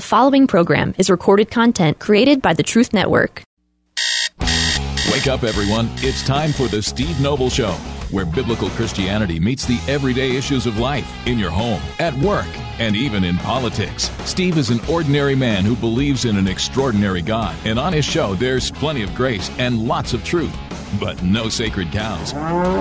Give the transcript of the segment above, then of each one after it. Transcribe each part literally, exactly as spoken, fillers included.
The following program is recorded content created by the Truth Network. Wake up, everyone. It's time for the Steve Noble Show, where biblical Christianity meets the everyday issues of life in your home, at work, and even in politics. Steve is an ordinary man who believes in an extraordinary God, and on his show, there's plenty of grace and lots of truth, but no sacred cows.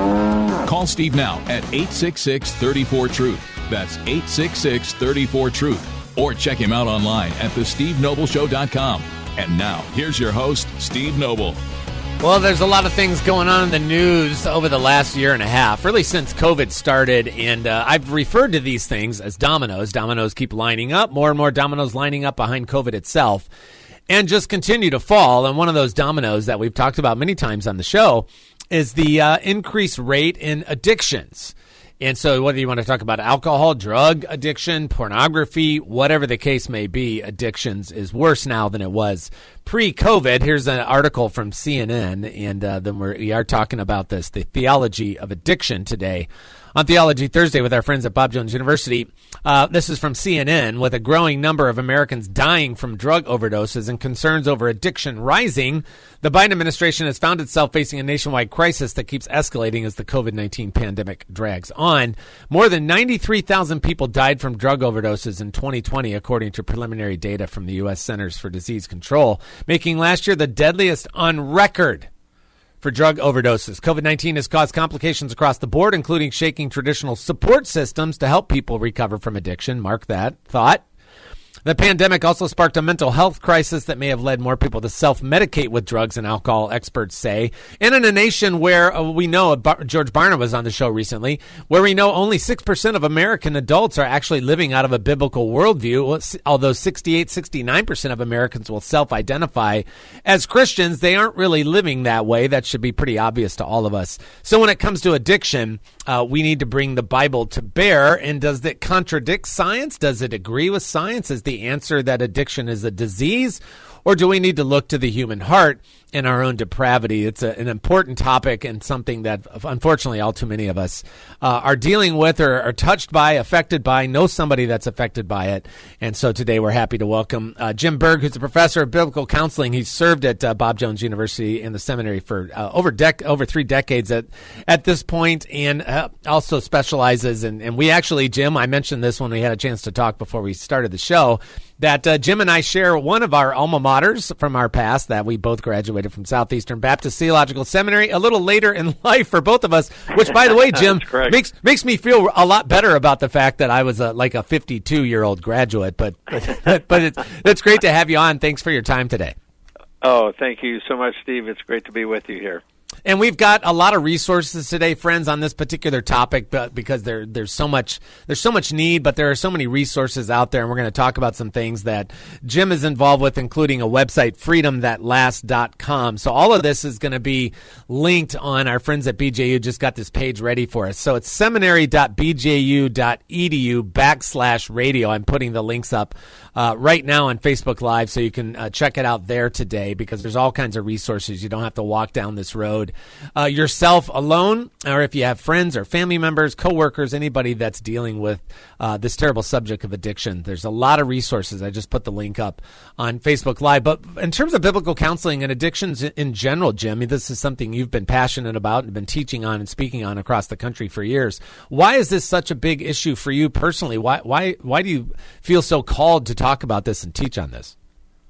Call Steve now at eight six six, three four, truth. That's eight six six, three four, truth. Or check him out online at the steve noble show dot com. And now, here's your host, Steve Noble. Well, there's a lot of things going on in the news over the last year and a half, really since COVID started, and uh, I've referred to these things as dominoes. Dominoes keep lining up, more and more dominoes lining up behind COVID itself, and just continue to fall. And one of those dominoes that we've talked about many times on the show is the uh, increased rate in addictions. And so whether you want to talk about alcohol, drug addiction, pornography, whatever the case may be, addictions is worse now than it was pre-COVID. Here's an article from C N N, and uh, then we're, we are talking about this, the theology of addiction today on Theology Thursday with our friends at Bob Jones University. Uh, this is from C N N. With a growing number of Americans dying from drug overdoses and concerns over addiction rising, the Biden administration has found itself facing a nationwide crisis that keeps escalating as the COVID nineteen pandemic drags on. More than ninety-three thousand people died from drug overdoses in twenty twenty, according to preliminary data from the U S Centers for Disease Control, making last year the deadliest on record for drug overdoses. COVID nineteen has caused complications across the board, including shaking traditional support systems to help people recover from addiction. Mark that thought. The pandemic also sparked a mental health crisis that may have led more people to self-medicate with drugs and alcohol, experts say. And in a nation where uh, we know, Bar- George Barna was on the show recently, where we know only six percent of American adults are actually living out of a biblical worldview, although sixty-eight, sixty-nine percent of Americans will self-identify as Christians, they aren't really living that way. That should be pretty obvious to all of us. So when it comes to addiction, uh, we need to bring the Bible to bear. And does it contradict science? Does it agree with science? Is the answer that addiction is a disease, or do we need to look to the human heart and our own depravity? It's a, an important topic and something that, unfortunately, all too many of us uh, are dealing with or are touched by, affected by, know somebody that's affected by it. And so today we're happy to welcome uh, Jim Berg, who's a professor of biblical counseling. He's served at uh, Bob Jones University in the seminary for uh, over dec- over three decades at, at this point, and uh, also specializes in, and we actually, Jim, I mentioned this when we had a chance to talk before we started the show, that uh, Jim and I share one of our alma maters from our past, that we both graduated from Southeastern Baptist Theological Seminary a little later in life for both of us, which, by the way, Jim, makes makes me feel a lot better about the fact that I was a, like a fifty-two-year-old graduate. But but, but it's, it's great to have you on. Thanks for your time today. Oh, thank you so much, Steve. It's great to be with you here. And we've got a lot of resources today, friends, on this particular topic, but because there, there's so much there's so much need, but there are so many resources out there, and we're going to talk about some things that Jim is involved with, including a website, freedom that lasts dot com. So all of this is going to be linked on our friends at B J U. Just got this page ready for us. So it's seminary dot b j u dot e d u backslash radio. I'm putting the links up uh, right now on Facebook Live, so you can uh, check it out there today, because there's all kinds of resources. You don't have to walk down this road Uh, yourself alone, or if you have friends or family members, coworkers, anybody that's dealing with uh, this terrible subject of addiction. There's a lot of resources. I just put the link up on Facebook Live. But in terms of biblical counseling and addictions in general, Jim, I mean, this is something you've been passionate about and been teaching on and speaking on across the country for years. Why is this such a big issue for you personally? Why why why do you feel so called to talk about this and teach on this?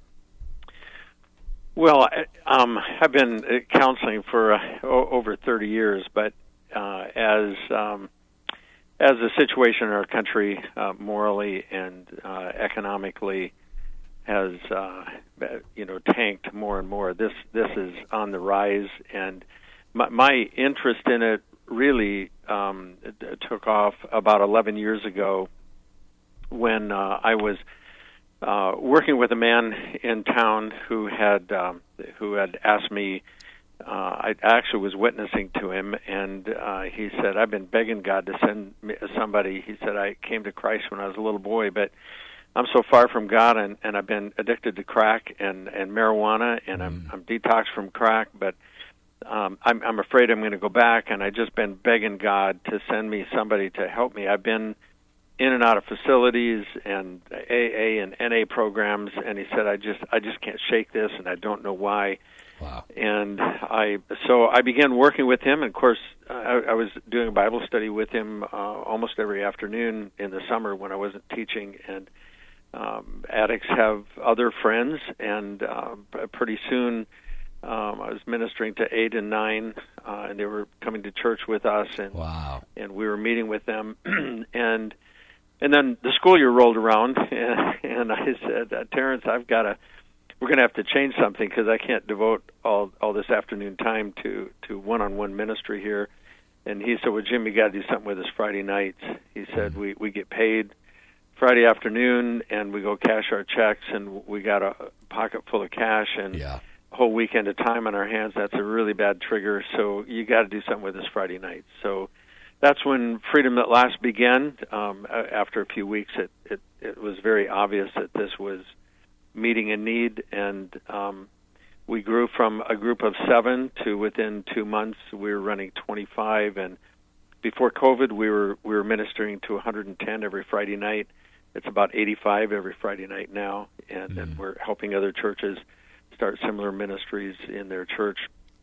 Well, um, I've been counseling for uh, over thirty years, but uh, as um, as the situation in our country, uh, morally and uh, economically, has uh, you know tanked more and more, this this is on the rise, and my, my interest in it really um, took off about eleven years ago when uh, I was Uh, working with a man in town who had um, who had asked me. Uh, I actually was witnessing to him, and uh, he said, "I've been begging God to send me somebody." He said, "I came to Christ when I was a little boy, but I'm so far from God, and, and I've been addicted to crack and, and marijuana, and I'm I'm detoxed from crack, but um, I'm I'm afraid I'm going to go back, and I've just been begging God to send me somebody to help me. I've been in and out of facilities and A A and N A programs, and he said, I just I just can't shake this, and I don't know why. Wow. And I so I began working with him, and of course I, I was doing a Bible study with him uh, almost every afternoon in the summer when I wasn't teaching. And um, addicts have other friends, and uh, pretty soon um, I was ministering to eight and nine, uh, and they were coming to church with us, and wow. and we were meeting with them, and and then the school year rolled around, and, and I said, uh, Terrence, I've got to. We're going to have to change something because I can't devote all all this afternoon time to, to one-on-one ministry here. And he said, well, Jim, you got to do something with us Friday nights. He said, we, we get paid Friday afternoon, and we go cash our checks, and we got a pocket full of cash and yeah. a whole weekend of time on our hands. That's a really bad trigger, so you got to do something with us Friday nights. So that's when Freedom at Last began. Um, after a few weeks, it, it, it was very obvious that this was meeting a need, and um, we grew from a group of seven to within two months we were running twenty-five, and before COVID we were we were ministering to one hundred ten every Friday night. It's about eighty-five every Friday night now, and, mm-hmm. and we're helping other churches start similar ministries in their church.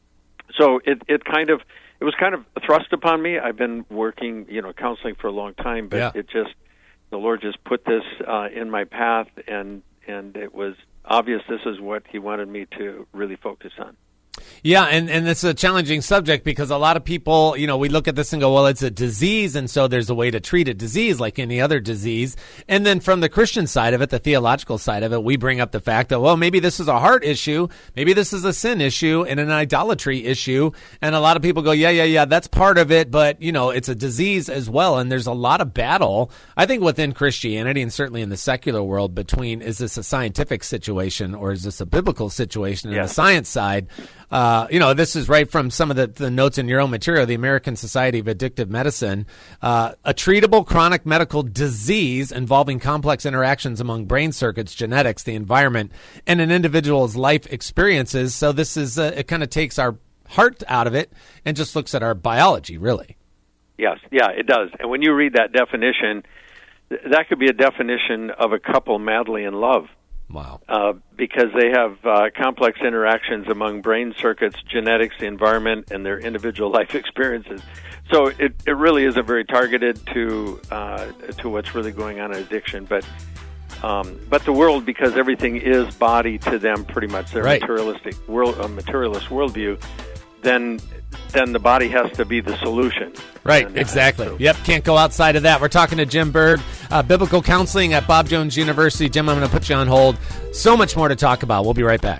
So it it kind of it was kind of thrust upon me. I've been working, you know, counseling for a long time, but yeah. it just the Lord just put this uh, in my path, and and it was obvious this is what he wanted me to really focus on. Yeah, and, and it's a challenging subject because a lot of people, you know, we look at this and go, well, it's a disease, and so there's a way to treat a disease like any other disease. And then from the Christian side of it, the theological side of it, we bring up the fact that, well, maybe this is a heart issue, maybe this is a sin issue and an idolatry issue. And a lot of people go, yeah, yeah, yeah, that's part of it, but, you know, it's a disease as well. And there's a lot of battle, I think, within Christianity and certainly in the secular world between, is this a scientific situation or is this a biblical situation? Yeah. And the science side, Uh, you know, this is right from some of the, the notes in your own material, the American Society of Addictive Medicine, uh, a treatable chronic medical disease involving complex interactions among brain circuits, genetics, the environment, and an individual's life experiences. So this is, uh, it kind of takes our heart out of it and just looks at our biology, really. Yes, yeah, it does. And when you read that definition, th- that could be a definition of a couple madly in love. Wow. Uh, because they have uh, complex interactions among brain circuits, genetics, the environment, and their individual life experiences. So it, it really isn't very targeted to uh, to what's really going on in addiction. But um, but the world, because everything is body to them, pretty much their right. materialistic world, uh, materialist worldview, then then the body has to be the solution. Right, and, exactly. Uh, so. Yep, can't go outside of that. We're talking to Jim Berg, uh, Biblical Counseling at Bob Jones University. Jim, I'm going to put you on hold. So much more to talk about. We'll be right back.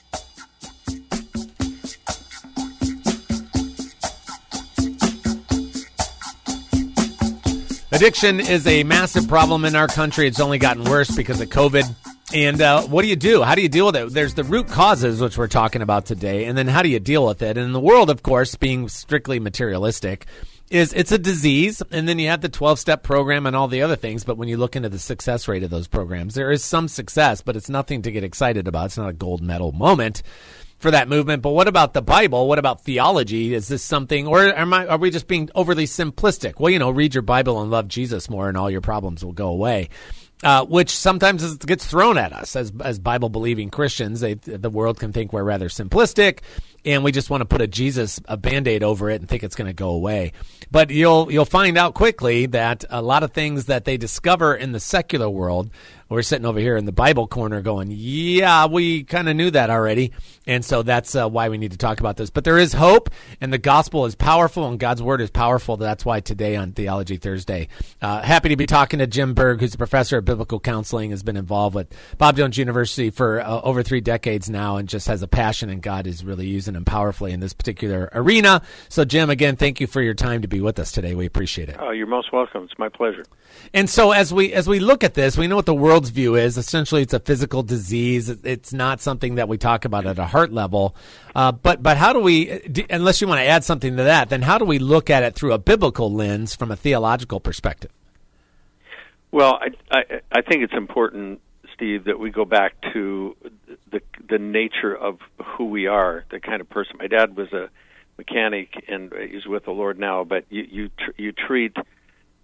Addiction is a massive problem in our country. It's only gotten worse because of COVID. And uh, what do you do? How do you deal with it? There's the root causes, which we're talking about today, and then how do you deal with it? And in the world, of course, being strictly materialistic, is it's a disease, and then you have the twelve-step program and all the other things, but when you look into the success rate of those programs, there is some success, but it's nothing to get excited about. It's not a gold medal moment for that movement. But what about the Bible? What about theology? Is this something, or am I, are we just being overly simplistic? Well, you know, read your Bible and love Jesus more, and all your problems will go away. Uh, which sometimes is, gets thrown at us as as Bible-believing Christians. They, the world can think we're rather simplistic, and we just want to put a Jesus a Band-Aid over it and think it's going to go away. But you'll you'll find out quickly that a lot of things that they discover in the secular world, we're sitting over here in the Bible corner going, yeah, we kind of knew that already. And so that's uh, why we need to talk about this. But there is hope, and the gospel is powerful, and God's word is powerful. That's why today on Theology Thursday, uh, happy to be talking to Jim Berg, who's a professor of biblical counseling, has been involved with Bob Jones University for uh, over three decades now, and just has a passion, and God is really using him powerfully in this particular arena. So, Jim, again, thank you for your time to be with us today. We appreciate it. Oh, you're most welcome. It's my pleasure. And so as we as we look at this, we know what the world's view is. Essentially, it's a physical disease. It's not something that we talk about at a heart level. Uh, but but how do we, unless you want to add something to that, then how do we look at it through a biblical lens from a theological perspective? Well, I, I, I think it's important, Steve, that we go back to the the nature of who we are, the kind of person. My dad was a mechanic, and he's with the Lord now, but you you, tr- you treat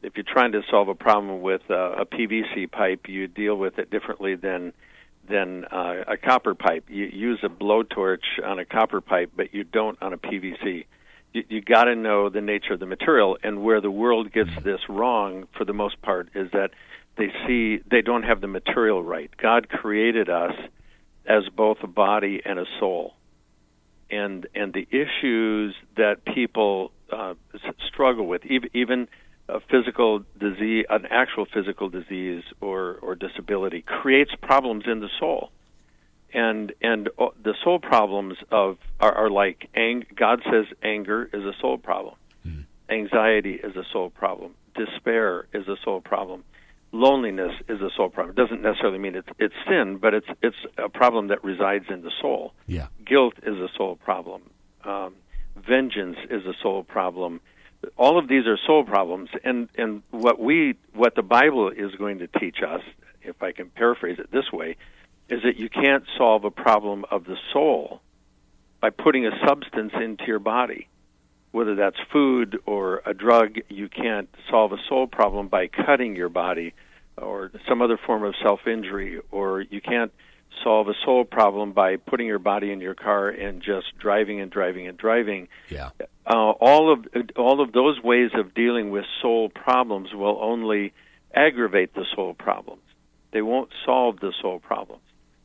if you're trying to solve a problem with uh, a P V C pipe, you deal with it differently than than uh, a copper pipe. You use a blowtorch on a copper pipe, but you don't on a P V C. You, you got to know the nature of the material, and where the world gets this wrong, for the most part, is that they see they don't have the material right. God created us as both a body and a soul, and and the issues that people uh, struggle with, even, even a physical disease, an actual physical disease or, or disability, creates problems in the soul. And and the soul problems of are, are like ang- God says anger is a soul problem, mm. anxiety is a soul problem, despair is a soul problem, loneliness is a soul problem. It doesn't necessarily mean it's it's sin, but it's it's a problem that resides in the soul. Yeah. Guilt is a soul problem. Um, vengeance is a soul problem. All of these are soul problems, and and what we what the Bible is going to teach us, if I can paraphrase it this way, is that you can't solve a problem of the soul by putting a substance into your body, whether that's food or a drug. You can't solve a soul problem by cutting your body or some other form of self-injury, or you can't solve a soul problem by putting your body in your car and just driving and driving and driving. Yeah. Uh, all of all of those ways of dealing with soul problems will only aggravate the soul problems. They won't solve the soul problems.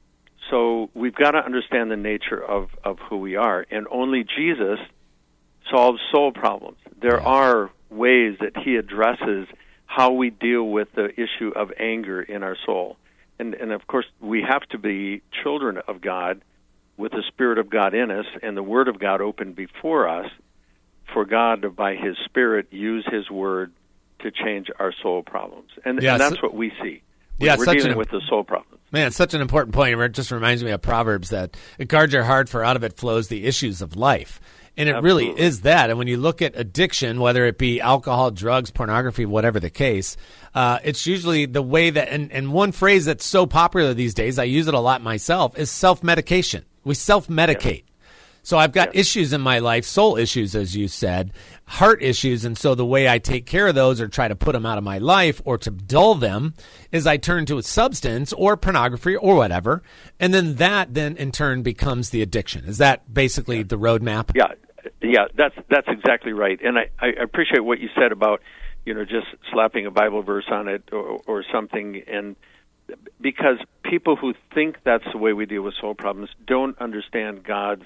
So we've got to understand the nature of, of who we are, and only Jesus solves soul problems. There yeah. are ways that he addresses how we deal with the issue of anger in our soul. And, and of course, we have to be children of God with the Spirit of God in us and the Word of God open before us for God to, by His Spirit, use His Word to change our soul problems. And, yeah, and that's so, what we see. Yeah, We're such dealing an, with the soul problems. Man, it's such an important point. It just reminds me of Proverbs that guard your heart, for out of it flows the issues of life. And it Absolutely. really is that. And when you look at addiction, whether it be alcohol, drugs, pornography, whatever the case, uh, it's usually the way that, and, and one phrase that's so popular these days, I use it a lot myself, is self-medication. We self-medicate. Yeah. So I've got yeah. issues in my life, soul issues, as you said, heart issues. And so the way I take care of those or try to put them out of my life or to dull them is I turn to a substance or pornography or whatever. And then that then in turn becomes the addiction. Is that basically yeah. the roadmap? Yeah. Yeah, that's that's exactly right. And I, I appreciate what you said about, you know, just slapping a Bible verse on it or, or something. And because people who think that's the way we deal with soul problems don't understand God's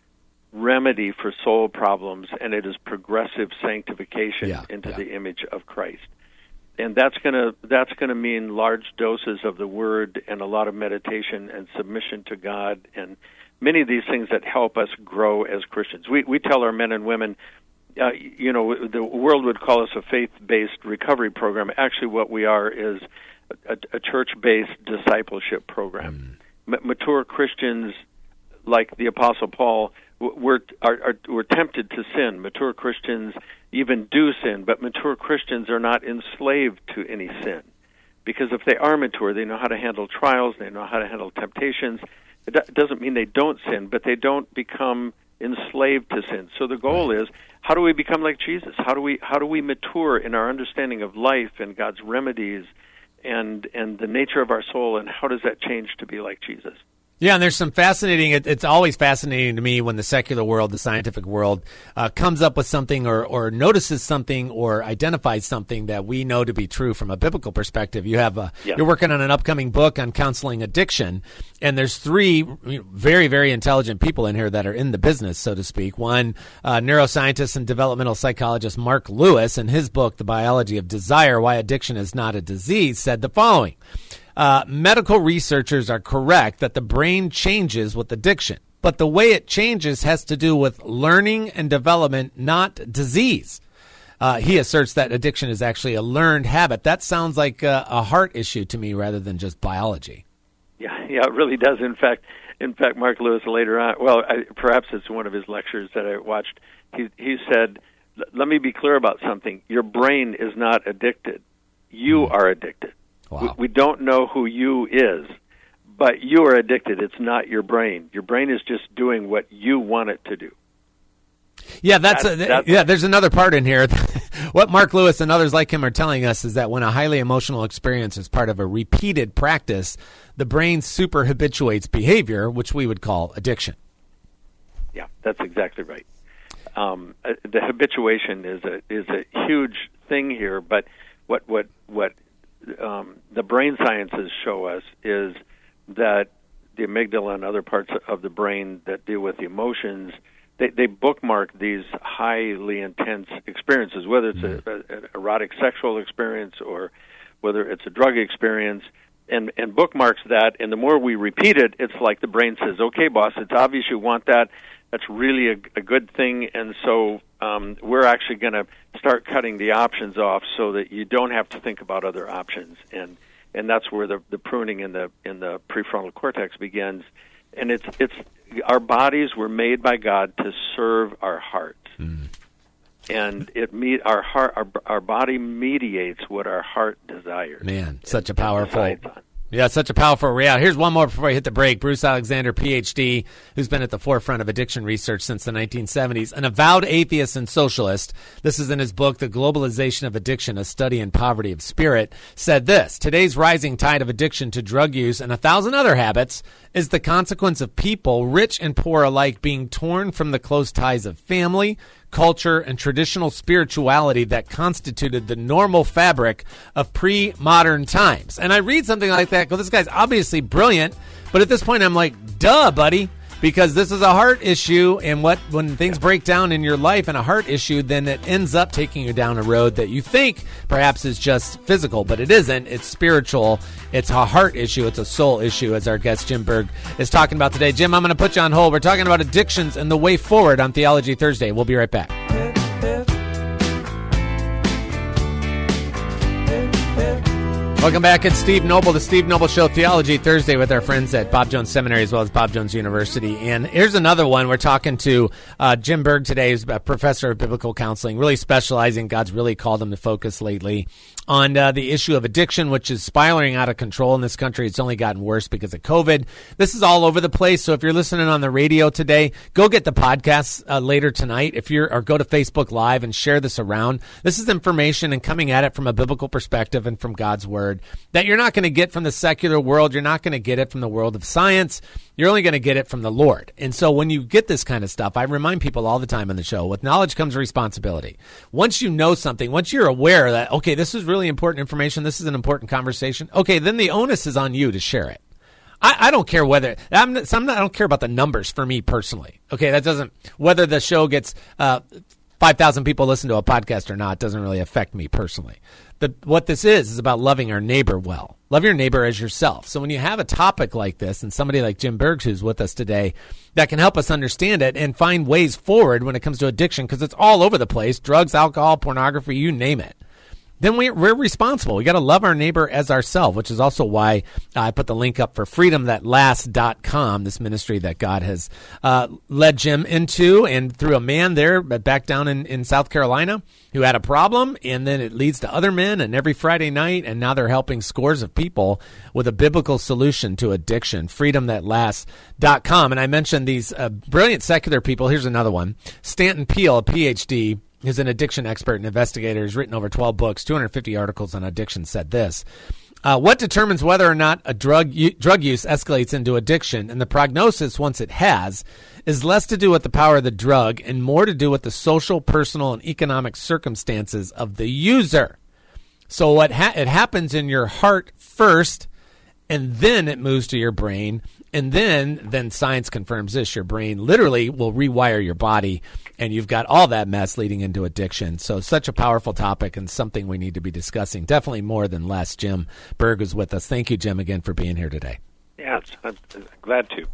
remedy for soul problems, and it is progressive sanctification yeah, into yeah. the image of Christ. And that's gonna that's gonna mean large doses of the Word and a lot of meditation and submission to God and many of these things that help us grow as Christians. We we tell our men and women, uh, you know, the world would call us a faith-based recovery program. Actually, what we are is a, a church-based discipleship program. Mm. M- mature Christians, like the Apostle Paul, we're, are, are, we're tempted to sin. Mature Christians even do sin, but mature Christians are not enslaved to any sin. Because if they are mature, they know how to handle trials, they know how to handle temptations. It doesn't mean they don't sin, but they don't become enslaved to sin. So the goal is, how do we become like Jesus? How do we how do we mature in our understanding of life and God's remedies and and the nature of our soul, and how does that change to be like Jesus? Yeah, and there's some fascinating, it, it's always fascinating to me when the secular world, the scientific world, uh, comes up with something or, or notices something or identifies something that we know to be true from a biblical perspective. You have a, yeah. You're working on an upcoming book on counseling addiction, and there's three very, very intelligent people in here that are in the business, so to speak. One, uh, neuroscientist and developmental psychologist Mark Lewis, in his book, The Biology of Desire, Why Addiction is Not a Disease, said the following. Uh, medical researchers are correct that the brain changes with addiction, but the way it changes has to do with learning and development, not disease. Uh, he asserts that addiction is actually a learned habit. That sounds like a, a heart issue to me rather than just biology. Yeah, yeah, it really does. In fact, in fact, Mark Lewis later on, well, I, perhaps it's one of his lectures that I watched. He, he said, "Let me be clear about something. Your brain is not addicted. You mm. are addicted." Wow. We, we don't know who you is, but you are addicted. It's not your brain. Your brain is just doing what you want it to do. Yeah, that's, that's, a, that's yeah. There's another part in here. What Mark Lewis and others like him are telling us is that when a highly emotional experience is part of a repeated practice, the brain super habituates behavior, which we would call addiction. Yeah, that's exactly right. Um, uh, the habituation is a is a huge thing here, but what what what um, the brain sciences show us is that the amygdala and other parts of the brain that deal with the emotions, they, they bookmark these highly intense experiences, whether it's a, a, an erotic sexual experience or whether it's a drug experience, and, and bookmarks that. And the more we repeat it, it's like the brain says, okay, boss, it's obvious you want that. That's really a, a good thing, and so um, we're actually going to start cutting the options off so that you don't have to think about other options, and and that's where the, the pruning in the in the prefrontal cortex begins. And it's it's our bodies were made by God to serve our hearts, mm. and it meet our heart our our body mediates what our heart desires. Man, such a powerful. Yeah, such a powerful reality. Here's one more before I hit the break. Bruce Alexander, P H D, who's been at the forefront of addiction research since the nineteen seventies, an avowed atheist and socialist. This is in his book, The Globalization of Addiction, A Study in Poverty of Spirit, said this: today's rising tide of addiction to drug use and a thousand other habits is the consequence of people, rich and poor alike, being torn from the close ties of family, culture, and traditional spirituality that constituted the normal fabric of pre-modern times. And I read something like that, go, this guy's obviously brilliant, but at this point I'm like, duh, buddy, because this is a heart issue, and what when things break down in your life and a heart issue, then it ends up taking you down a road that you think perhaps is just physical, but it isn't. It's spiritual. It's a heart issue. It's a soul issue, as our guest Jim Berg is talking about today. Jim, I'm going to put you on hold. We're talking about addictions and the way forward on Theology Thursday. We'll be right back. Welcome back. It's Steve Noble, the Steve Noble Show, Theology Thursday, with our friends at Bob Jones Seminary as well as Bob Jones University. And here's another one. We're talking to uh, Jim Berg today, who's a professor of biblical counseling, really specializing. God's really called him to focus lately on uh, the issue of addiction, which is spiraling out of control in this country. It's only gotten worse because of COVID. This is all over the place. So if you're listening on the radio today, go get the podcast uh, later tonight. If you're, or go to Facebook Live and share this around. This is information and coming at it from a biblical perspective and from God's Word that you're not going to get from the secular world. You're not going to get it from the world of science. You're only going to get it from the Lord. And so when you get this kind of stuff, I remind people all the time on the show, with knowledge comes responsibility. Once you know something, once you're aware that, okay, this is really important information, this is an important conversation, okay, then the onus is on you to share it. I, I don't care whether, I'm not, I'm not, I don't care about the numbers for me personally. Okay, that doesn't, whether the show gets uh, five thousand people listen to a podcast or not doesn't really affect me personally. The, what this is is about loving our neighbor well. Love your neighbor as yourself. So when you have a topic like this and somebody like Jim Berg, who's with us today, that can help us understand it and find ways forward when it comes to addiction, because it's all over the place, drugs, alcohol, pornography, you name it, then we, we're responsible. We got to love our neighbor as ourselves, which is also why uh, I put the link up for freedom that lasts dot com, this ministry that God has uh, led Jim into, and through a man there back down in, in South Carolina who had a problem, and then it leads to other men, and every Friday night, and now they're helping scores of people with a biblical solution to addiction, freedom that lasts dot com. And I mentioned these uh, brilliant secular people. Here's another one. Stanton Peele, a P H D, who's an addiction expert and investigator, has written over twelve books, two hundred fifty articles on addiction, said this: uh, what determines whether or not a drug u- drug use escalates into addiction, and the prognosis once it has, is less to do with the power of the drug and more to do with the social, personal, and economic circumstances of the user. So what ha- it happens in your heart first, and then it moves to your brain, and then then science confirms this: your brain literally will rewire your body, and you've got all that mess leading into addiction. So such a powerful topic and something we need to be discussing, definitely more than less. Jim Berg is with us. Thank you, Jim, again for being here today. Yeah, I'm glad to.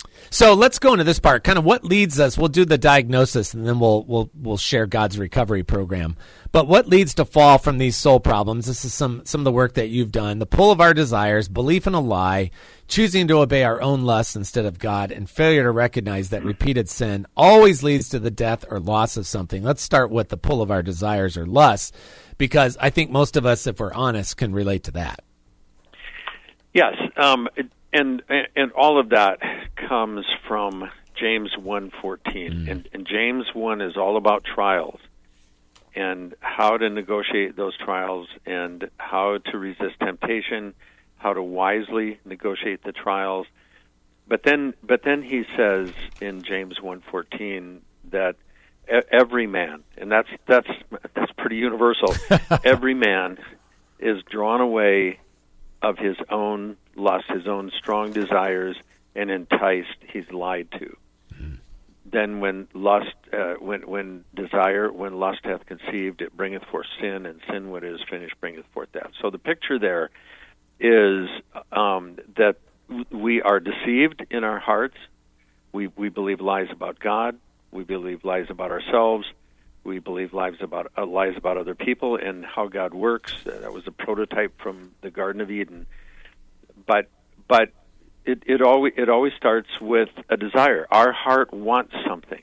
So let's go into this part, kind of what leads us. We'll do the diagnosis, and then we'll we'll we'll share God's recovery program. But what leads to fall from these soul problems? This is some some of the work that you've done. The pull of our desires, belief in a lie, choosing to obey our own lusts instead of God, and failure to recognize that repeated sin always leads to the death or loss of something. Let's start with the pull of our desires or lusts, because I think most of us, if we're honest, can relate to that. Yes, um, and and all of that comes from James one fourteen, mm. and, and James one is all about trials and how to negotiate those trials and how to resist temptation, how to wisely negotiate the trials. But then, but then he says in James one fourteen that every man, and that's that's that's pretty universal. Every man is drawn away of his own lust, his own strong desires, and enticed. He's lied to. Mm. Then, when lust, uh, when when desire, when lust hath conceived, it bringeth forth sin, and sin, when it is finished, bringeth forth death. So the picture there is um, that we are deceived in our hearts. We we believe lies about God. We believe lies about ourselves. We believe lies about uh, lies about other people and how God works. Uh, that was a prototype from the Garden of Eden. But but it it always it always starts with a desire. Our heart wants something,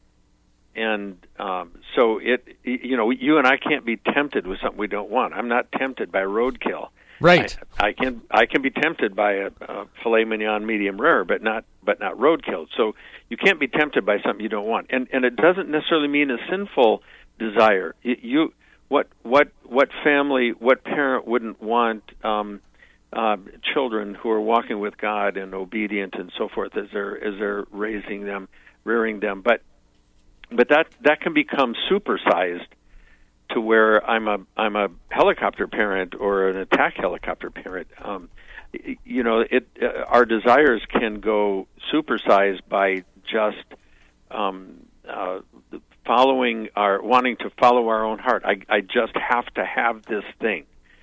and um, so it you know you and I can't be tempted with something we don't want. I'm not tempted by roadkill. Right. I, I can I can be tempted by a, a filet mignon medium rare, but not but not roadkill. So you can't be tempted by something you don't want, and and it doesn't necessarily mean a sinful desire. You, you what what what family, what parent wouldn't want um, uh, children who are walking with God and obedient and so forth as they're as they're raising them, rearing them, but but that that can become supersized to where I'm a I'm a helicopter parent or an attack helicopter parent. Um, you know, it uh, our desires can go supersized by just um, uh, following our wanting to follow our own heart. I I just have to have this thing.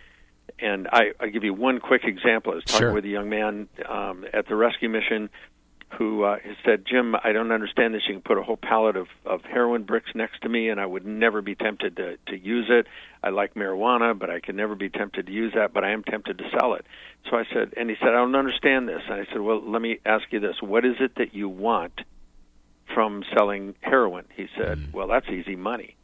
And I I give you one quick example. I was talking Sure. with a young man um, at the rescue mission who uh, said, Jim, I don't understand this. You can put a whole pallet of, of heroin bricks next to me, and I would never be tempted to, to use it. I like marijuana, but I can never be tempted to use that, but I am tempted to sell it. So I said, and he said, I don't understand this. And I said, well, let me ask you this. What is it that you want from selling heroin? He said, mm. well, that's easy money.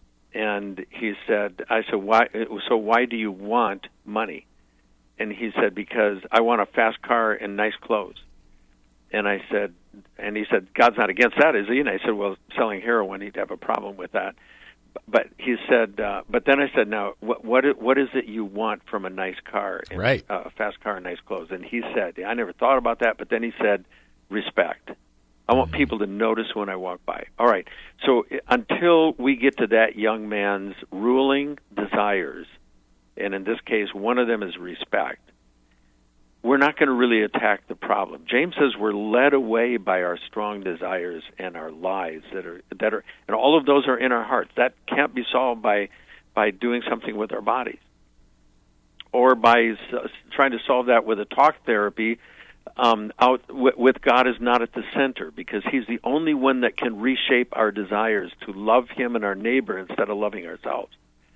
And he said, I said, why? So why do you want money? And he said, because I want a fast car and nice clothes. And I said, and he said, God's not against that, is he? And I said, well, selling heroin, he'd have a problem with that. But he said, uh, but then I said, now, what what what is it you want from a nice car, and, right. uh, a fast car and nice clothes? And he said, I never thought about that, but then he said, respect. I want mm-hmm. people to notice when I walk by. All right, so until we get to that young man's ruling desires, and in this case, one of them is respect, we're not going to really attack the problem. James says we're led away by our strong desires and our lies that are that are, and all of those are in our hearts. That can't be solved by by doing something with our bodies, or by uh, trying to solve that with a talk therapy. Um, out w- with God is not at the center, because He's the only one that can reshape our desires to love Him and our neighbor instead of loving ourselves.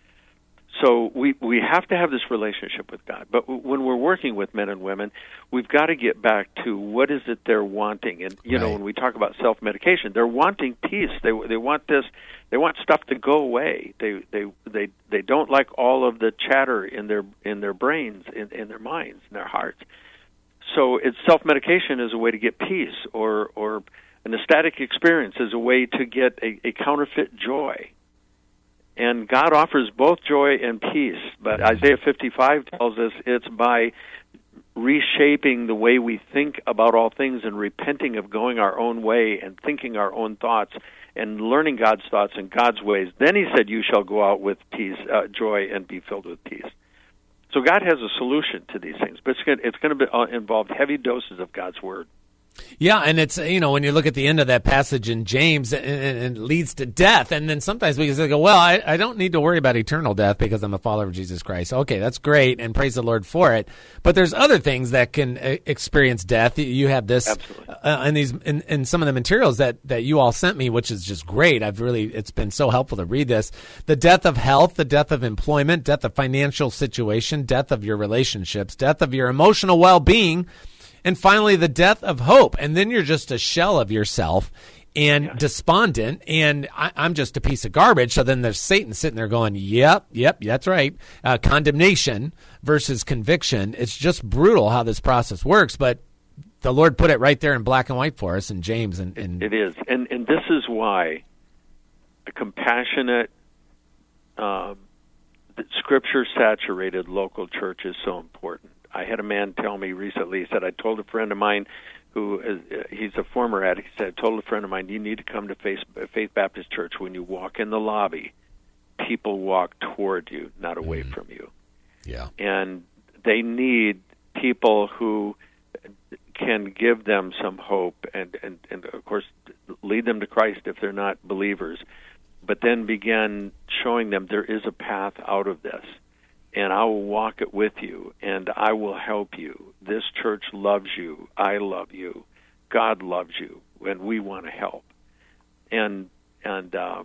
So we, we have to have this relationship with God. But w- when we're working with men and women, we've got to get back to what is it they're wanting. And, you right. know, when we talk about self-medication, they're wanting peace. They they want this. They want stuff to go away. They they they, they don't like all of the chatter in their in their brains, in, in their minds, in their hearts. So it's self-medication is a way to get peace, or, or an ecstatic experience is a way to get a, a counterfeit joy. And God offers both joy and peace, but Isaiah fifty-five tells us it's by reshaping the way we think about all things and repenting of going our own way and thinking our own thoughts and learning God's thoughts and God's ways. Then He said, you shall go out with peace, uh, joy, and be filled with peace. So God has a solution to these things, but it's going to, it's going to be, uh, involve heavy doses of God's Word. Yeah, and it's, you know, when you look at the end of that passage in James, and it leads to death, and then sometimes we can say, well, I, I don't need to worry about eternal death because I'm a follower of Jesus Christ. Okay, that's great, and praise the Lord for it. But there's other things that can uh, experience death. You have this uh, in these in, in some of the materials that, that you all sent me, which is just great. I've really, it's been so helpful to read this. The death of health, the death of employment, death of financial situation, death of your relationships, death of your emotional well-being, and finally, the death of hope. And then you're just a shell of yourself and yeah. despondent, and I, I'm just a piece of garbage. So then there's Satan sitting there going, yep, yep, that's right. Uh, condemnation versus conviction. It's just brutal how this process works. But the Lord put it right there in black and white for us in James. And, and it is, and and this is why a compassionate, uh, Scripture-saturated local church is so important. I had a man tell me recently. He said, "I told a friend of mine who is, uh, he's a former addict. He said, I told a friend of mine, you need to come to Faith, Faith Baptist Church. When you walk in the lobby, people walk toward you, not away mm. from you. Yeah, and they need people who can give them some hope and, and, and, of course, lead them to Christ if they're not believers, but then begin showing them there is a path out of this, and I will walk it with you, and I will help you. This church loves you. I love you. God loves you, and we want to help. And and uh,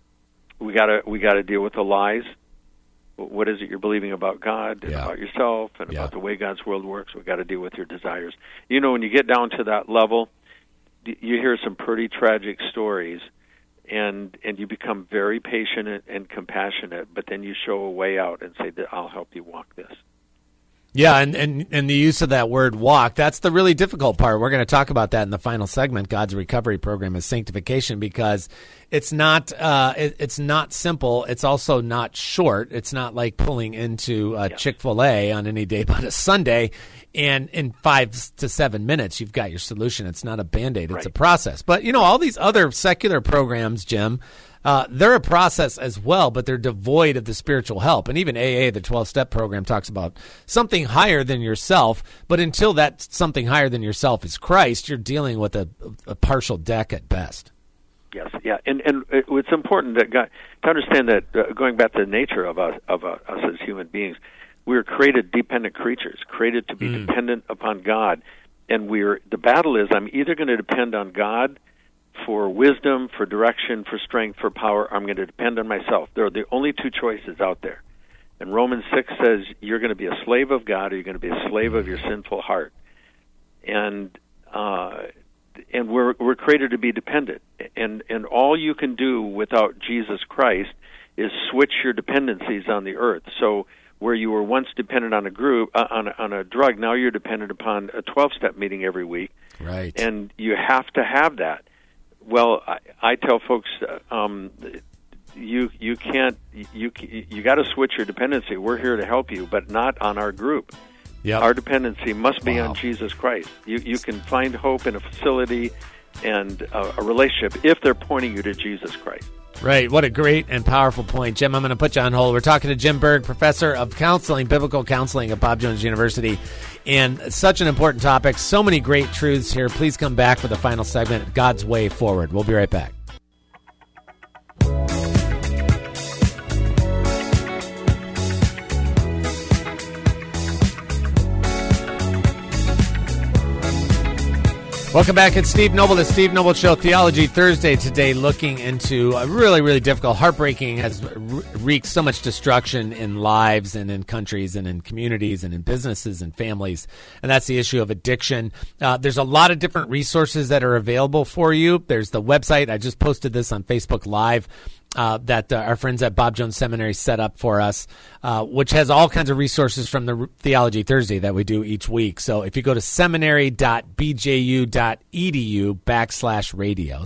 we gotta we gotta deal with the lies. What is it you're believing about God and yeah. about yourself and yeah. about the way God's world works? We've got to deal with your desires. You know, when you get down to that level, you hear some pretty tragic stories, and and you become very patient and compassionate, but then you show a way out and say that I'll help you walk this. Yeah, and, and, and the use of that word walk, that's the really difficult part. We're going to talk about that in the final segment. God's recovery program is sanctification, because it's not uh, it, it's not simple. It's also not short. It's not like pulling into uh, yes. Chick-fil-A on any day but a Sunday, and in five to seven minutes you've got your solution. It's not a Band-Aid. It's right. a process. But, you know, all these other secular programs, Jim, Uh, they're a process as well, but they're devoid of the spiritual help. And even A A, the twelve-step program, talks about something higher than yourself. But until that something higher than yourself is Christ, you're dealing with a, a partial deck at best. Yes, yeah, and and it's important that God, to understand that uh, going back to the nature of us of uh, us as human beings, we are created dependent creatures, created to be mm. dependent upon God. And we're the battle is I'm either going to depend on God for wisdom, for direction, for strength, for power. I'm going to depend on myself. There are the only two choices out there. And Romans six says you're going to be a slave of God or you're going to be a slave of your sinful heart. And uh, and we're we're created to be dependent. And and all you can do without Jesus Christ is switch your dependencies on the earth. So where you were once dependent on a group uh, on a, on a drug, now you're dependent upon a twelve-step meeting every week. Right. And you have to have that. Well, I, I tell folks, uh, um, you you can't you you got to switch your dependency. We're here to help you, but not on our group. Yep. Our dependency must be wow. on Jesus Christ. You you can find hope in a facility and a, a relationship if they're pointing you to Jesus Christ. Right. What a great and powerful point. Jim, I'm going to put you on hold. We're talking to Jim Berg, professor of counseling, biblical counseling at Bob Jones University. And such an important topic. So many great truths here. Please come back for the final segment, God's Way Forward. We'll be right back. Welcome back. It's Steve Noble, the Steve Noble Show, Theology Thursday today, looking into a really, really difficult, heartbreaking, has wreaked so much destruction in lives and in countries and in communities and in businesses and families, and that's the issue of addiction. Uh, there's a lot of different resources that are available for you. There's the website. I just posted this on Facebook Live. Uh, that uh, our friends at Bob Jones Seminary set up for us, uh, which has all kinds of resources from the Theology Thursday that we do each week. So if you go to seminary.bju.edu backslash radio,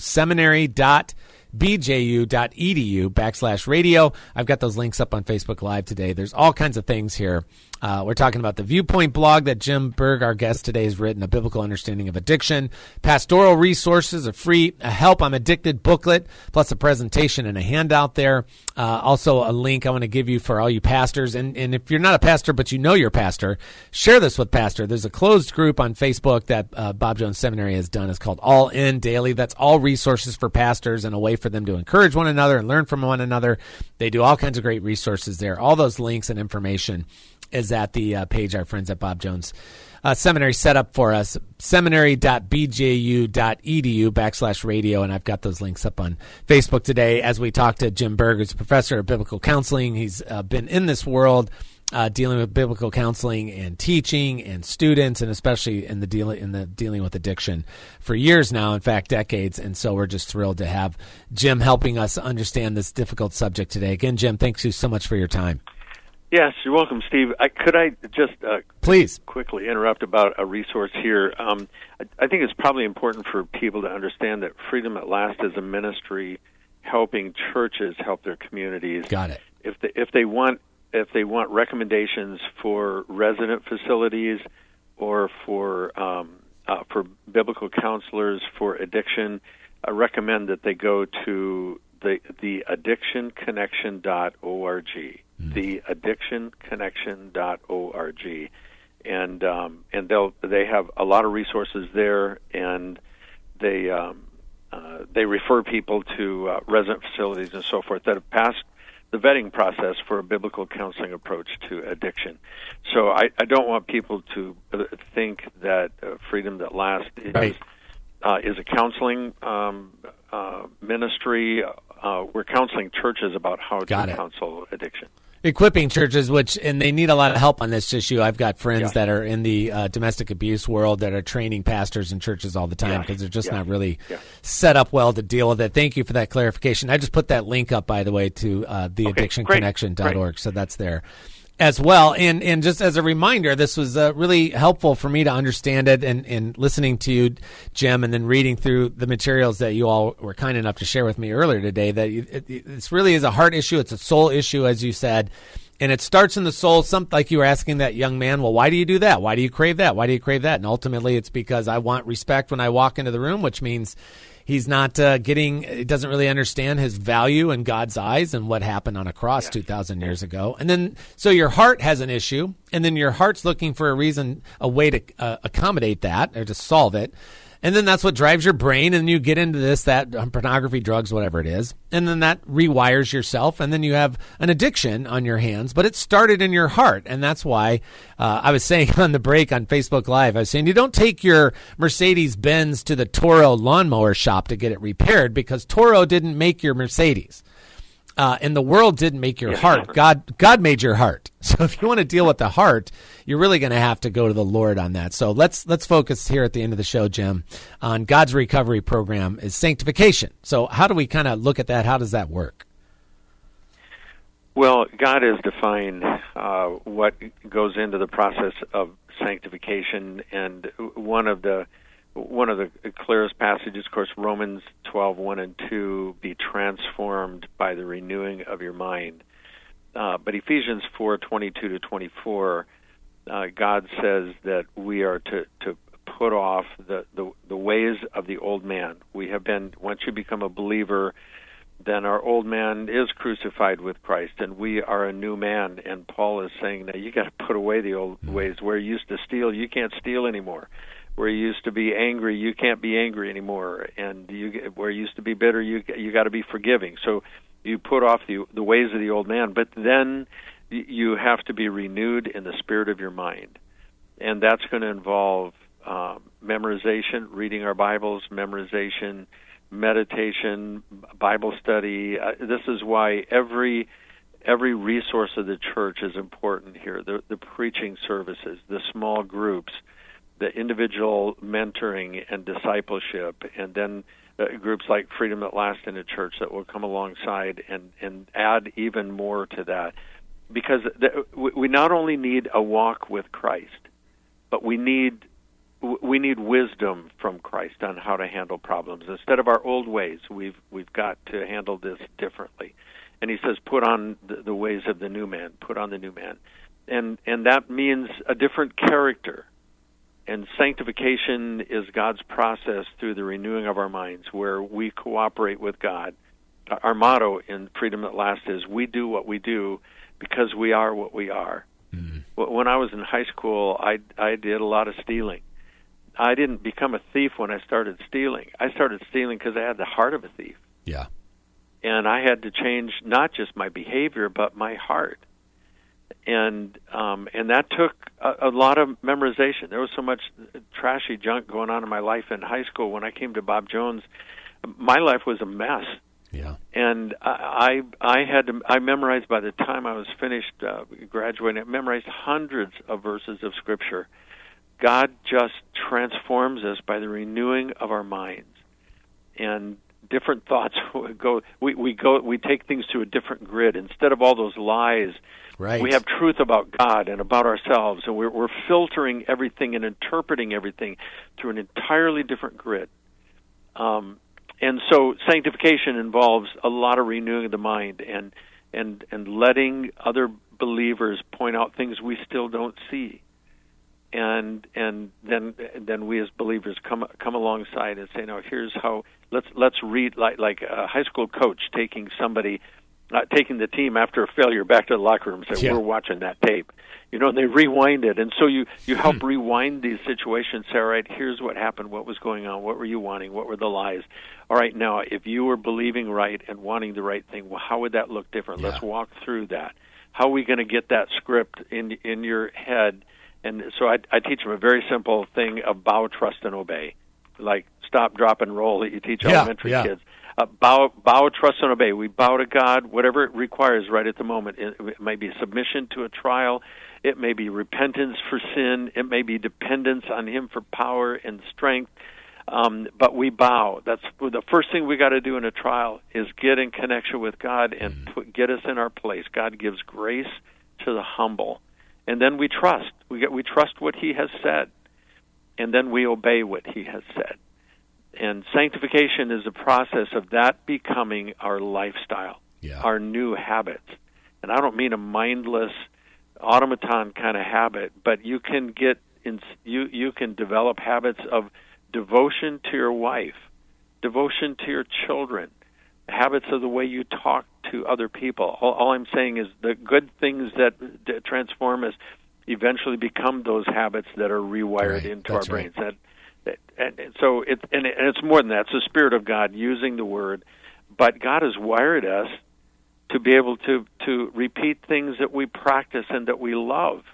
seminary.bju.edu backslash radio, I've got those links up on Facebook Live today. There's all kinds of things here. Uh, we're talking about the Viewpoint blog that Jim Berg, our guest today, has written, A Biblical Understanding of Addiction, pastoral resources, a free a Help I'm Addicted booklet, plus a presentation and a handout there. Uh, also a link I want to give you for all you pastors. And, and if you're not a pastor, but you know your pastor, share this with pastor. There's a closed group on Facebook that uh, Bob Jones Seminary has done. It's called All In Daily. That's all resources for pastors and a way for them to encourage one another and learn from one another. They do all kinds of great resources there. All those links and information is at the uh, page our friends at Bob Jones uh, Seminary set up for us, seminary.bju.edu backslash radio, and I've got those links up on Facebook today as we talk to Jim Berg, who's a professor of biblical counseling. He's uh, been in this world uh, dealing with biblical counseling and teaching and students, and especially in the deal in the dealing with addiction for years now, in fact, decades. And so we're just thrilled to have Jim helping us understand this difficult subject today. Again, Jim, thanks you so much for your time. Yes, you're welcome, Steve. I, could I just uh, Please quickly interrupt about a resource here? Um, I, I think it's probably important for people to understand that Freedom at Last is a ministry helping churches help their communities. Got it. If they, if they want if they want recommendations for resident facilities or for um, uh, for biblical counselors for addiction, I recommend that they go to the the addiction connection dot org. the addiction connection dot org, and um, and they'll they have a lot of resources there, and they um, uh, they refer people to uh, resident facilities and so forth that have passed the vetting process for a biblical counseling approach to addiction. So I, I don't want people to think that uh, Freedom That Lasts is Right. uh, is a counseling um, uh, ministry. Uh, we're counseling churches about how Got to it. counsel addiction. Equipping churches, which and they need a lot of help on this issue. I've got friends Yeah. that are in the uh, domestic abuse world that are training pastors in churches all the time Yeah. because they're just Yeah. not really Yeah. set up well to deal with it. Thank you for that clarification. I just put that link up, by the way, to uh, the addiction connection dot org, so that's there as well. And and just as a reminder, this was uh, really helpful for me to understand it, and, and listening to you, Jim, and then reading through the materials that you all were kind enough to share with me earlier today, that it, it, it's really is a heart issue. It's a soul issue, as you said. And it starts in the soul, some, like you were asking that young man, well, why do you do that? Why do you crave that? Why do you crave that? And ultimately, it's because I want respect when I walk into the room, which means he's not uh, getting, he doesn't really understand his value in God's eyes and what happened on a cross two thousand years ago. And then, so your heart has an issue, and then your heart's looking for a reason, a way to uh, accommodate that or to solve it. And then that's what drives your brain, and you get into this, that um, pornography, drugs, whatever it is. And then that rewires yourself, and then you have an addiction on your hands. But it started in your heart, and that's why uh, I was saying on the break on Facebook Live, I was saying you don't take your Mercedes-Benz to the Toro lawnmower shop to get it repaired, because Toro didn't make your Mercedes. Uh, and the world didn't make your Yeah. heart. God God made your heart. So if you want to deal with the heart, you're really going to have to go to the Lord on that. So let's let's focus here at the end of the show, Jim, on God's recovery program is sanctification. So how do we kind of look at that? How does that work? Well, God has defined uh, what goes into the process of sanctification, and one of the one of the clearest passages, of course, Romans twelve, one and two, be transformed by the renewing of your mind. Uh, but Ephesians four, twenty-two to twenty-four, uh, God says that we are to, to put off the, the, the ways of the old man. We have been, once you become a believer, then our old man is crucified with Christ, and we are a new man. And Paul is saying that you got to put away the old ways. Where you used to steal, you can't steal anymore. Where you used to be angry, you can't be angry anymore. And you, where you used to be bitter, you you got to be forgiving. So you put off the the ways of the old man, but then you have to be renewed in the spirit of your mind, and that's going to involve um, memorization, reading our Bibles, memorization, meditation, Bible study. Uh, this is why every every resource of the church is important here. The, the preaching services, the small groups, the individual mentoring and discipleship, and then uh, groups like Freedom at Last in a church that will come alongside and, and add even more to that. Because the, we not only need a walk with Christ, but we need we need wisdom from Christ on how to handle problems. Instead of our old ways, we've we've got to handle this differently. And he says, put on the, the ways of the new man, put on the new man. And and that means a different character. And sanctification is God's process through the renewing of our minds, where we cooperate with God. Our motto in Freedom at Last is, we do what we do because we are what we are. Mm-hmm. When I was in high school, I, I did a lot of stealing. I didn't become a thief when I started stealing. I started stealing because I had the heart of a thief. Yeah. And I had to change not just my behavior, but my heart. And um, and that took a, a lot of memorization. There was so much trashy junk going on in my life in high school. When I came to Bob Jones, my life was a mess. Yeah. And I I had to I memorized by the time I was finished uh, graduating. I memorized hundreds of verses of Scripture. God just transforms us by the renewing of our minds, and different thoughts go. We, we go. We take things to a different grid instead of all those lies. Right. We have truth about God and about ourselves, and we're, we're filtering everything and interpreting everything through an entirely different grid. Um, and so, sanctification involves a lot of renewing of the mind and and and letting other believers point out things we still don't see. And and then then we as believers come come alongside and say, no, here's how. Let's let's read like like a high school coach taking somebody, uh, taking the team after a failure back to the locker room and say, yeah. we're watching that tape, you know, and they rewind it, and so you you help hmm. rewind these situations. Say, all right, here's what happened, what was going on, what were you wanting, what were the lies. All right, now if you were believing right and wanting the right thing, well, how would that look different? Yeah. Let's walk through that. How are we going to get that script in in your head? And so I, I teach them a very simple thing of bow, trust, and obey. Like stop, drop, and roll that you teach yeah, elementary yeah. kids. Uh, bow, bow, trust, and obey. We bow to God, whatever it requires right at the moment. It, it may be submission to a trial. It may be repentance for sin. It may be dependence on Him for power and strength. Um, but we bow. That's the first thing we got to do in a trial is get in connection with God and put, get us in our place. God gives grace to the humble. And then we trust. We get, we trust what He has said, and then we obey what He has said. And sanctification is a process of that becoming our lifestyle, yeah. our new habits. And I don't mean a mindless automaton kind of habit, but you can get in, you you can develop habits of devotion to your wife, devotion to your children, habits of the way you talk to other people. All, all I'm saying is the good things that, that transform us eventually become those habits that are rewired right. into That's our brains. Right. That, that, and, and so it and, it and it's more than that. It's the Spirit of God using the Word, but God has wired us to be able to to repeat things that we practice and that we love.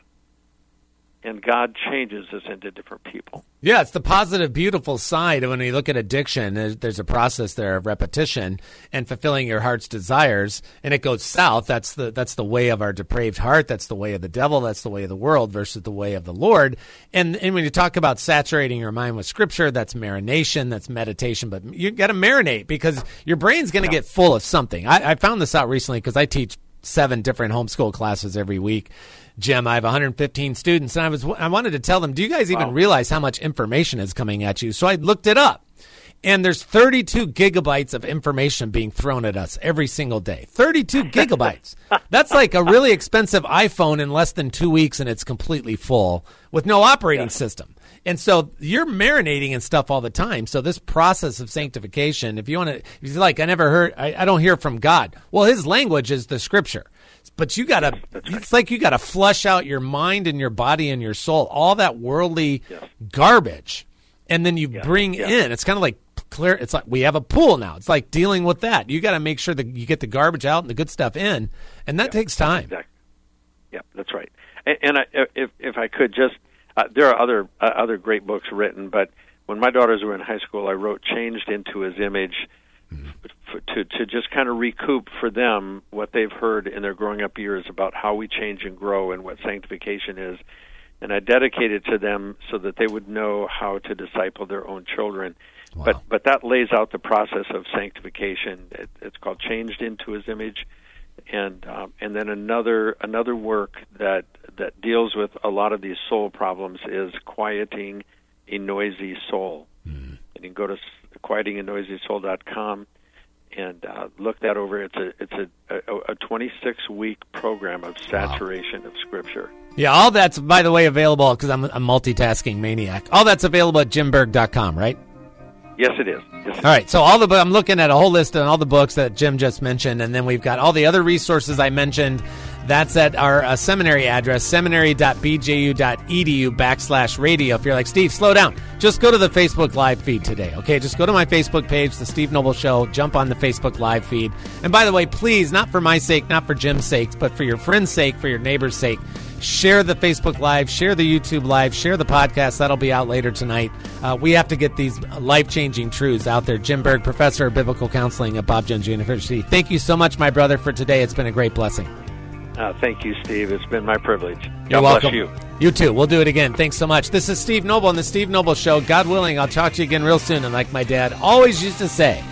And God changes us into different people. Yeah, it's the positive, beautiful side. When you look at addiction, there's, there's a process there of repetition and fulfilling your heart's desires, and it goes south. That's the that's the way of our depraved heart. That's the way of the devil. That's the way of the world versus the way of the Lord. And and when you talk about saturating your mind with Scripture, that's marination, that's meditation. But you got to marinate because your brain's going to get full of something. I, I found this out recently because I teach seven different homeschool classes every week. Jim, I have one hundred fifteen students, and I was I wanted to tell them, do you guys even wow. realize how much information is coming at you? So I looked it up, and there's thirty-two gigabytes of information being thrown at us every single day. thirty-two gigabytes. That's like a really expensive iPhone in less than two weeks, and it's completely full with no operating yeah. system. And so you're marinating and stuff all the time. So this process of sanctification, if you want to, if you're like, I never heard, I, I don't hear from God. Well, His language is the Scripture. But you got to, yes, right. it's like you got to flush out your mind and your body and your soul, all that worldly yes. garbage. And then you yes. bring yes. in, it's kind of like clear, it's like we have a pool now. It's like dealing with that. You got to make sure that you get the garbage out and the good stuff in. And that yeah, takes time. Exactly. Yeah, that's right. And, and I, if, if I could just, uh, there are other, uh, other great books written, but when my daughters were in high school, I wrote Changed into His Image. Mm-hmm. To, to just kind of recoup for them what they've heard in their growing up years about how we change and grow and what sanctification is. And I dedicated to them so that they would know how to disciple their own children. Wow. But but that lays out the process of sanctification. It, it's called Changed into His Image. And um, and then another another work that, that deals with a lot of these soul problems is Quieting a Noisy Soul. Mm-hmm. And you can go to quieting a noisy soul dot com and uh, look that over. It's a it's a, a, a twenty-six week program of saturation wow. of Scripture. Yeah, all that's, by the way, available because I'm a multitasking maniac. All that's available at jim berg dot com, right? Yes, it is. Yes, it all right, so all the I'm looking at a whole list of all the books that Jim just mentioned, and then we've got all the other resources I mentioned. That's at our uh, seminary address, seminary dot b j u dot e d u backslash radio. If you're like, Steve, slow down. Just go to the Facebook Live feed today, okay? Just go to my Facebook page, The Steve Noble Show. Jump on the Facebook Live feed. And by the way, please, not for my sake, not for Jim's sake, but for your friend's sake, for your neighbor's sake, share the Facebook Live, share the YouTube Live, share the podcast. That'll be out later tonight. Uh, we have to get these life-changing truths out there. Jim Berg, Professor of Biblical Counseling at Bob Jones University. Thank you so much, my brother, for today. It's been a great blessing. Uh, thank you, Steve. It's been my privilege. God You're welcome. Bless you. You too. We'll do it again. Thanks so much. This is Steve Noble on The Steve Noble Show. God willing, I'll talk to you again real soon. And like my dad always used to say,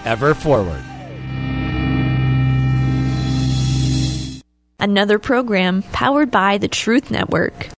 ever forward. Another program powered by the Truth Network.